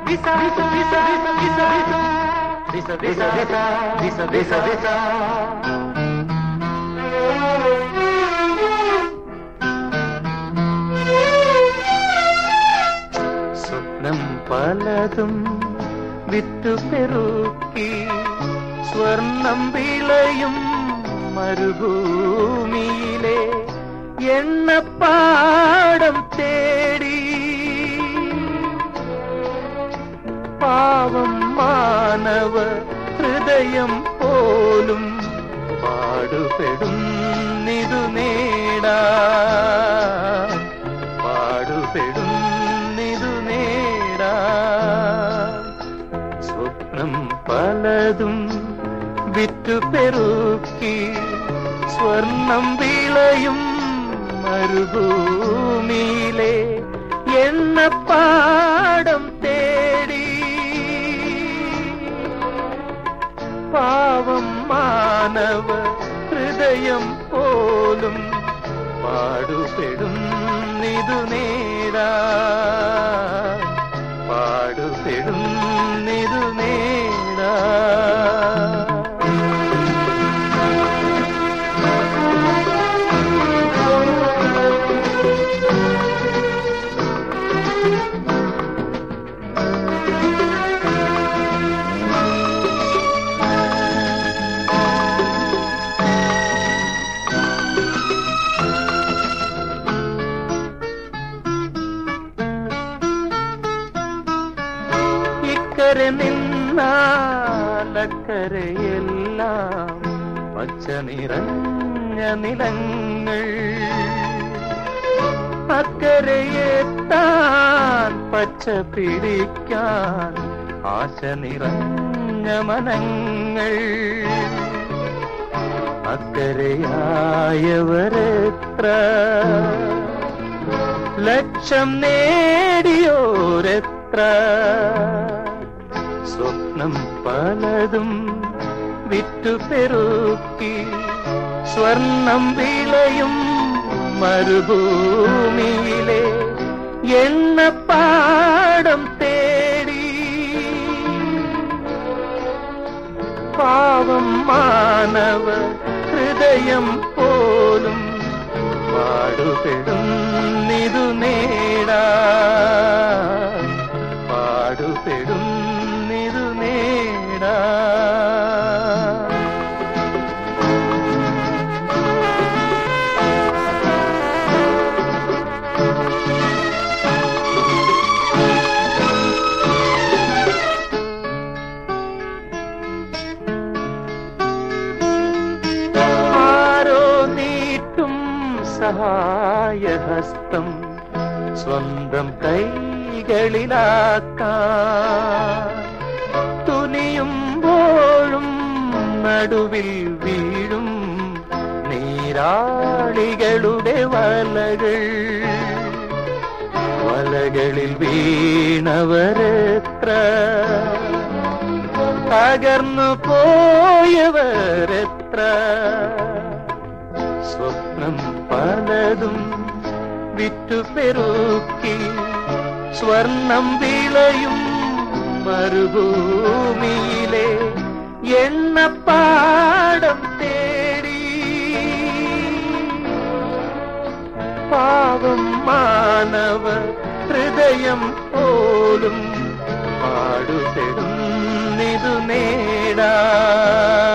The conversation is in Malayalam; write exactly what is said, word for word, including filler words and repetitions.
visa visa visa visa visa visa visa visa visa സ്വപ്നം പലതും വിറ്റുപെറുക്കി സ്വർണം വിളയും മരുഭൂമിയിലെ എണ്ണപ്പാടം തേടി പാവം മാനവ ഹൃദയം പോലും പാടുപെടുന്നിതു നേടാൻ പാടുപെടുന്നിതു നേടാൻ സ്വപ്നം പലതും വിറ്റുപെറുക്കി സ്വർണം വിളയും മരുഭൂമിയിലെ എണ്ണപ്പാടം തേടി പാവം മാനവ ഹൃദയം പോലും പാടുപെടുന്നിതു നേടാൻ പാടുപെടുന്നിതു നേടാൻ ഇക്കരെ നിന്നാലക്കരയെല്ലാം പച്ച നിറഞ്ഞ നിലങ്ങൾ അക്കരയെത്താൻ പച്ച പിടിക്കാൻ ആശ നിറഞ്ഞ മനങ്ങൾ അക്കരയായവരെത്ര ലക്ഷ്യം നേടിയോരെത്ര സ്വപ്നം പലതും വിറ്റുപെറുക്കി സ്വർണം വിളയും മരുഭൂമിയിലെ എണ്ണപ്പാടം തേടി പാവം മാനവ ഹൃദയം പോലും പാടുപെടുന്നിതു നേടാൻ പാടുപെടുന്നിതു നേടാൻ സഹായഹസ്തം സ്വന്തം കൈകളിലാക്കാൻ തുനിയുമ്പോഴും നടുവിൽ വീഴും നീരാളികളുടെ വലകൾ വലകളിൽ വീണവരെത്ര തകർന്നു പോയവരെത്ര സ്വപ്നം പലതും വിറ്റുപെറുക്കി സ്വർണം വിളയും മരുഭൂമിയിലെ എണ്ണപ്പാടം തേടി പാവം മാനവ ഹൃദയം പോലും പാടുപെടുന്നിതു നേടാൻ